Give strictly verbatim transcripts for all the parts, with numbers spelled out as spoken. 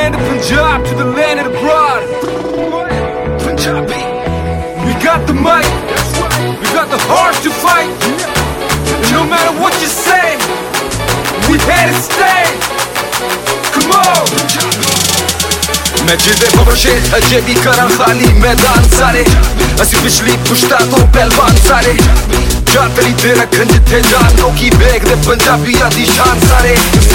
land of Punjab to the land of the broad. Punjabi. We got the mic, we got the heart to fight. And no matter what you say, we here to stay. Come on. मैं जिदे बबशे अजे भी करा खाली मैदान सारे असी पिछली पुश्ता तो पहलवान सारे जातरी दे रखन जिथे जान लोकी बेग दे पंजाबियां दी शान सारे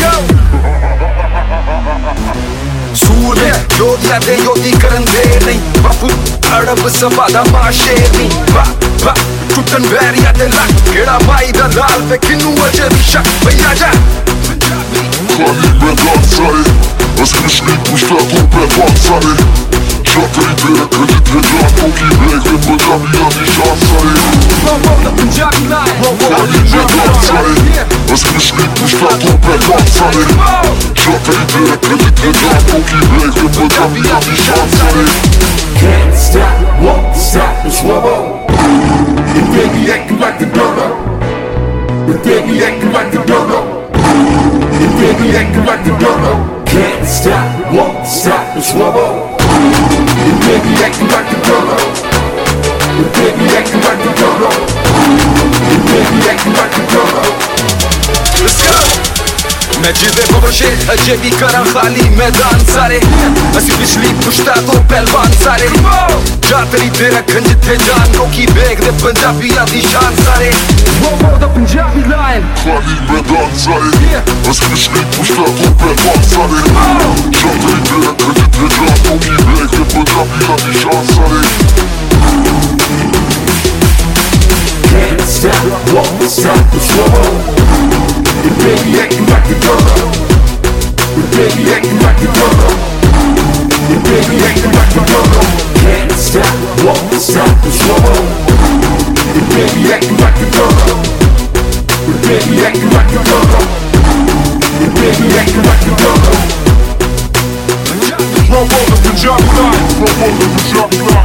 सूर ने योधिया दे योधी करन दे नहीं बापू अड़ब सभा दा मां शेर नहीं बा बा टुटन बैरिया दे लक केड़ा माई दा लाल पे किनू अजे भी शक भैया जा खाली मैदान सारे असी पिछली पुश्ता तो पहलवान सारे जातरी दे रखन जिथे जान लोकी बेग दे पंजाबियां दी शान सारे खाली मैदान सारे असी पिछली पुश्ता तो पहलवान सारे जातरी दे रखन जिथे जान लोकी बेग दे पंजाबियां दी शान सारे Can't stop, won't stop, it's Lobo. You baby acting like the dodo. You baby acting like the dodo. You baby acting like the dodo. Can't stop, won't stop, it's Lobo. You baby acting like the dodo. You baby acting like the dodo. You baby acting like the dodo. Let's go! मैं जिदे बबशे अजे भी करा खाली मैदान सारे असी पिछली पुश्ता तो पहलवान सारे जातरी दे रखन जिथे जान लोकी बेग दे पंजाबियां दी शान सारे Whoa, the Punjabi line खाली मैदान सारे असी पिछली पुश्ता तो पहलवान सारे जातरी दे रखन जिथे जान लोकी बेग दे पंजाबियां दी शान सारे Can't stop, won't stop, it's Lobo. You baby acting like the dodo. You baby acting like the dodo. You baby acting like the dodo. Can't stop, won't stop, it's Lobo. You baby acting like the dodo. You baby acting like the dodo. You baby acting like the dodo. From all the Punjabi line, from all the Punjabi line.